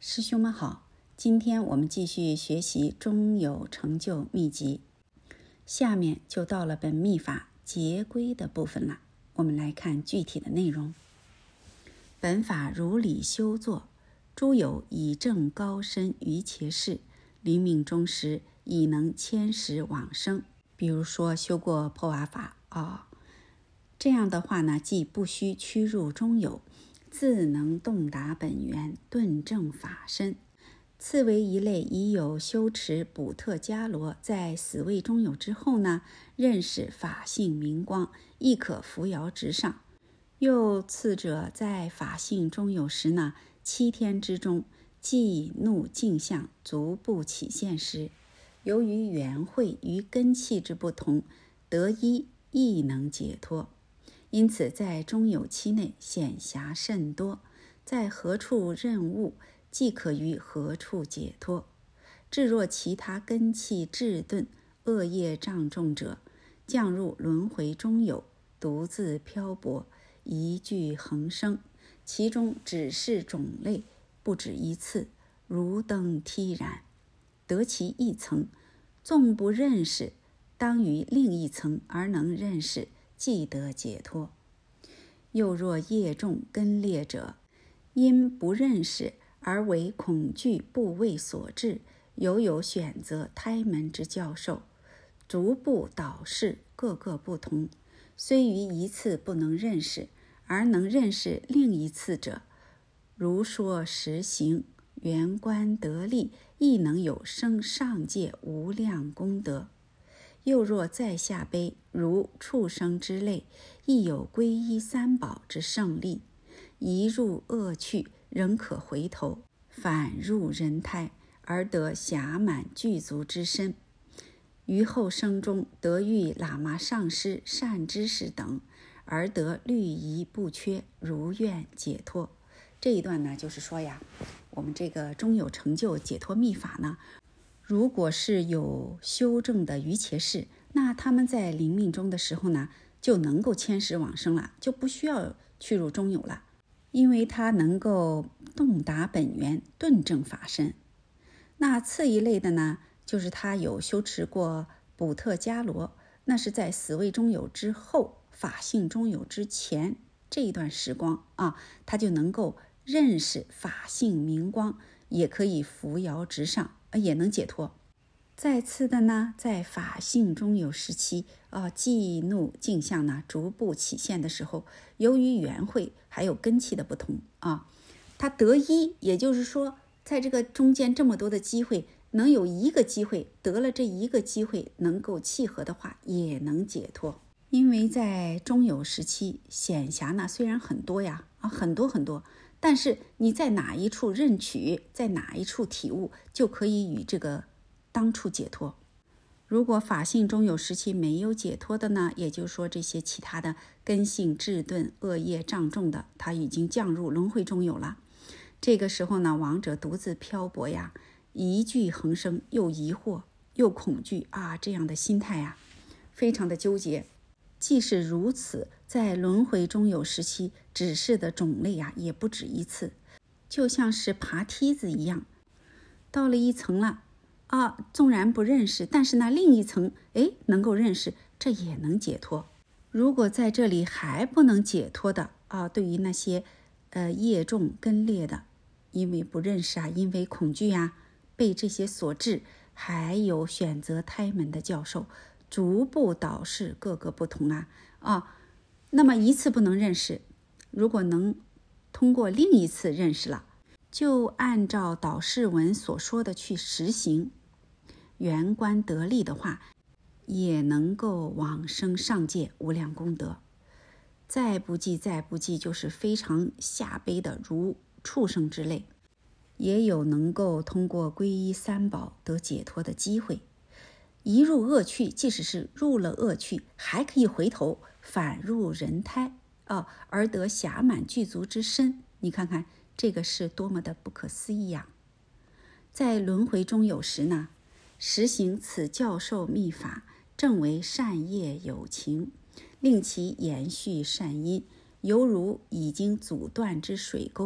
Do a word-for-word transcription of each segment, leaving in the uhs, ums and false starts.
师兄们好，今天我们继续学习中有成就秘籍，下面就到了本秘法结归的部分了。我们来看具体的内容。本法如理修作，诸有以正高深于切事，临命终时已能迁识往生。比如说修过破瓦法啊、哦，这样的话呢，既不需屈入中有，自能洞达本源，顿证法身。次为一类已有修持补特伽罗，在死位中有之后呢，认识法性明光，亦可扶摇直上。又次者在法性中有时呢，七天之中，寂怒镜相逐步起现时，由于缘会与根器之不同，得一亦能解脱。因此在中有期内显暇甚多，在何处任务，即可于何处解脱。至若其他根器滞顿，恶业障重者，降入轮回中有，独自漂泊，一具恒生，其中只是种类不止一次，如登梯然。得其一层，纵不认识，当于另一层而能认识，即得解脱。又若业重根劣者，因不认识而为恐惧部位所致，犹有选择胎门之教授，逐步导示各个不同，虽于一次不能认识，而能认识另一次者，如说实行圆观得力，亦能有生上界无量功德。又若在下辈如畜生之类，亦有皈依三宝之胜利，一入恶趣仍可回头，反入人胎，而得暇满具足之身。于后生中得遇喇嘛上师善知识等，而得律仪不缺，如愿解脱。这一段呢，就是说呀，我们这个中有成就解脱秘法呢，如果是有修正的瑜伽士，那他们在临命终的时候呢，就能够迁识往生了，就不需要去入中有了，因为他能够洞达本源，顿证法身。那次一类的呢，就是他有修持过补特伽罗，那是在死位中有之后，法性中有之前这一段时光啊，他就能够认识法性明光，也可以扶摇直上，也能解脱。再次的呢，在法性中有时期啊，寂怒镜相呢逐步起现的时候，由于缘会还有根器的不同啊，他得一，也就是说在这个中间这么多的机会，能有一个机会得了这一个机会能够契合的话，也能解脱。因为在中有时期显暇呢虽然很多呀啊，很多很多，但是你在哪一处认取，在哪一处体悟，就可以与这个当处解脱。如果法性中有时期没有解脱的呢，也就是说这些其他的根性滞顿、恶业障重的，他已经降入轮回中有了。这个时候呢，亡者独自漂泊呀，一具恒生，又疑惑又恐惧啊，这样的心态呀，非常的纠结。即使如此，在轮回中有时期指示的种类呀，也不止一次，就像是爬梯子一样，到了一层了啊，纵然不认识，但是呢，另一层哎能够认识，这也能解脱。如果在这里还不能解脱的啊，对于那些呃业重根劣的，因为不认识啊，因为恐惧啊，被这些所致，还有选择胎门的教授，逐步导示各个不同啊啊，那么一次不能认识，如果能通过另一次认识了，就按照导示文所说的去实行，圆观得力的话，也能够往生上界无量功德。再不济再不济，就是非常下卑的，如畜生之类，也有能够通过皈依三宝得解脱的机会。一入恶趣，即使是入了恶趣，还可以回头反入人胎啊，而得暇满具足之身。你看看这个是多么的不可思议呀！在轮回中有时呢，实行此教授秘法，正为善业有情，令其延续善因，犹如已经阻断之水沟，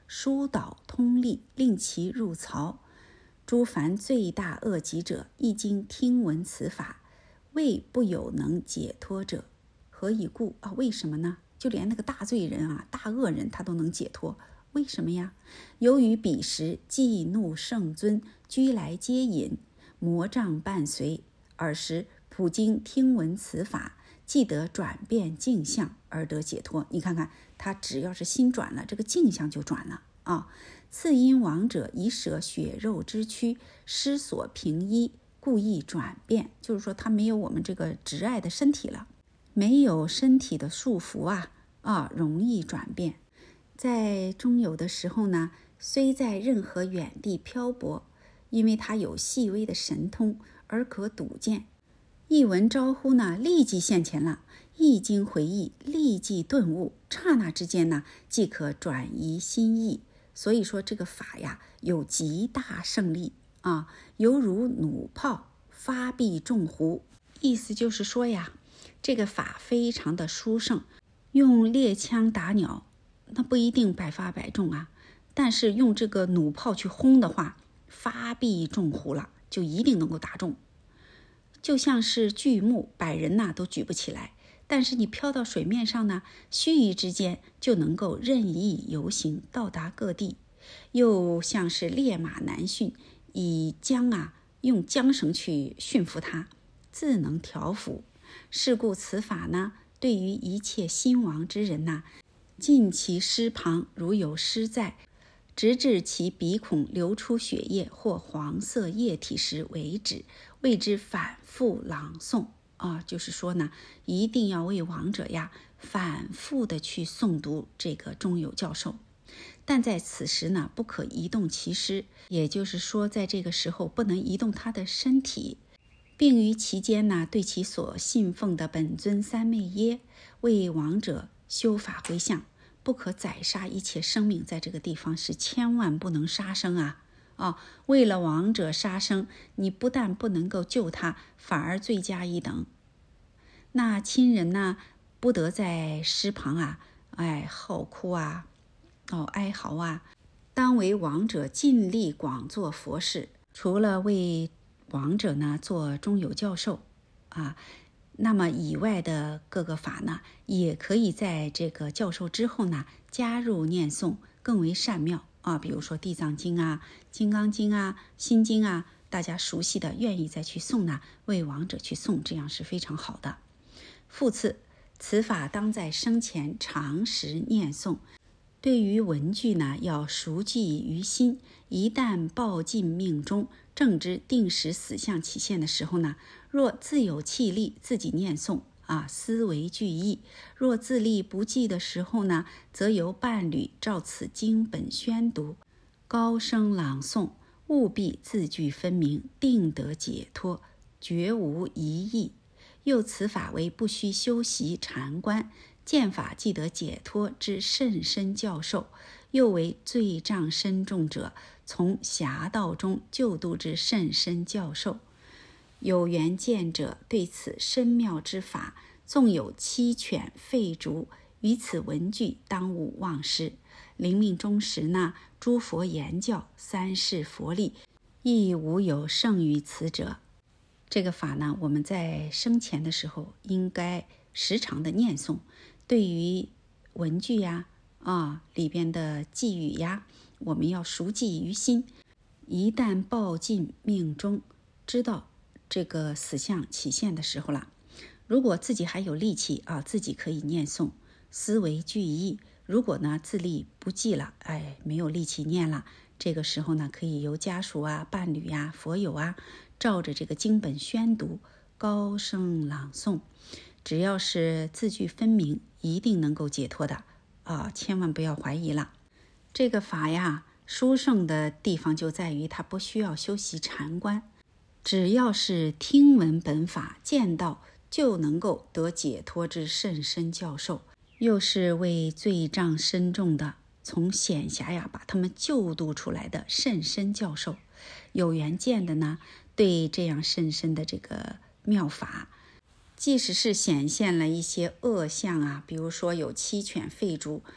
疏导通利，令其入曹。诸凡罪大恶极者，一经听闻此法，未不有能解脱者。何以故啊？为什么呢？就连那个大罪人啊、大恶人，他都能解脱，为什么呀？由于彼时忌怒圣尊，居来接引，魔障伴随，尔时普经听闻此法，即得转变镜相而得解脱。你看看，他只要是心转了，这个镜相就转了啊。次因亡者以舍血肉之躯，失所平依，故意转变，就是说他没有我们这个执爱的身体了，没有身体的束缚啊啊，容易转变。在中有的时候呢，虽在任何远地漂泊，因为他有细微的神通而可睹见，一闻招呼呢，立即现前了，一经回忆，立即顿悟，刹那之间呢，即可转移心意。所以说这个法呀，有极大胜力啊，犹如弩炮发必中狐。意思就是说呀，这个法非常的殊胜，用猎枪打鸟，那不一定百发百中啊，但是用这个弩炮去轰的话，发必中狐了，就一定能够打中。就像是巨木，百人呐、啊、都举不起来，但是你飘到水面上呢，须臾之间就能够任意游行，到达各地。又像是烈马难驯，以缰啊用缰绳去驯服它，自能调服。是故此法呢，对于一切心亡之人呐、啊，尽其尸旁如有尸在，直至其鼻孔流出血液或黄色液体时为止，为之反复朗诵啊，就是说呢，一定要为亡者呀反复的去诵读这个中有教授。但在此时呢，不可移动其尸，也就是说，在这个时候不能移动他的身体，并于其间呢，对其所信奉的本尊三昧耶为亡者修法回向，不可宰杀一切生命。在这个地方是千万不能杀生啊！哦，为了亡者杀生，你不但不能够救他，反而罪加一等。那亲人呢，不得在尸旁啊，哎，嚎哭啊，哦，哀嚎啊，当为亡者尽力广做佛事。除了为亡者呢做中有教授啊，那么以外的各个法呢，也可以在这个教授之后呢加入念诵，更为善妙啊。比如说地藏经啊、金刚经啊、心经啊，大家熟悉的愿意再去诵呢，为亡者去诵，这样是非常好的。复次，此法当在生前常时念诵，对于文句呢，要熟记于心。一旦报尽命中，正知定时死相起现的时候呢，若自有气力，自己念诵啊，思维具意；若自力不济的时候呢，则由伴侣照此经本宣读，高声朗诵，务必字句分明，定得解脱，绝无疑义。又此法为不须修习禅观，见法即得解脱之甚深教授，又为罪障深重者从侠道中救度之甚深教授。有缘见者对此深妙之法，纵有七犬吠逐，于此文句当勿忘失。临命终时呢，诸佛言教，三世佛力，亦无有胜于此者。这个法呢，我们在生前的时候应该时常的念诵，对于文句呀啊里边的寄语呀，我们要熟记于心。一旦报尽命中，知道这个死相起现的时候了，如果自己还有力气啊，自己可以念诵，思维具意。如果呢自力不济了，哎，没有力气念了，这个时候呢，可以由家属啊、伴侣呀、佛友啊，照着这个经本宣读，高声朗诵，只要是字句分明，一定能够解脱的啊！千万不要怀疑了。这个法呀，殊胜的地方就在于它不需要修习禅观，只要是听闻本法，见到就能够得解脱之甚深教授，又是为罪障深重的从险狭呀把他们救度出来的甚深教授。有缘见的呢，对这样甚深的这个妙法，即使是显现了一些恶相啊，比如说有七犬吠逐，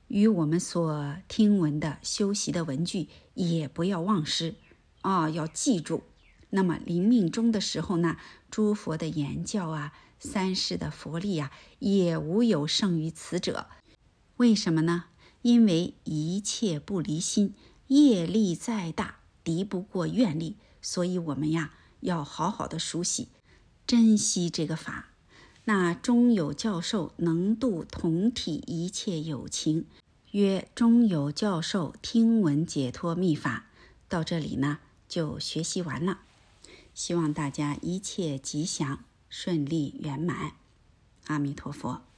与我们所听闻的修习的文句也不要忘失啊，要记住。那么临命终的时候呢，诸佛的言教啊，三世的佛力啊，也无有胜于此者。为什么呢？因为一切不离心，业力再大，敌不过愿力，所以我们呀，要好好的熟悉，珍惜这个法。那中有教授能度同体一切有情，曰中有教授听闻解脱密法。到这里呢，就学习完了。希望大家一切吉祥，顺利圆满。阿弥陀佛。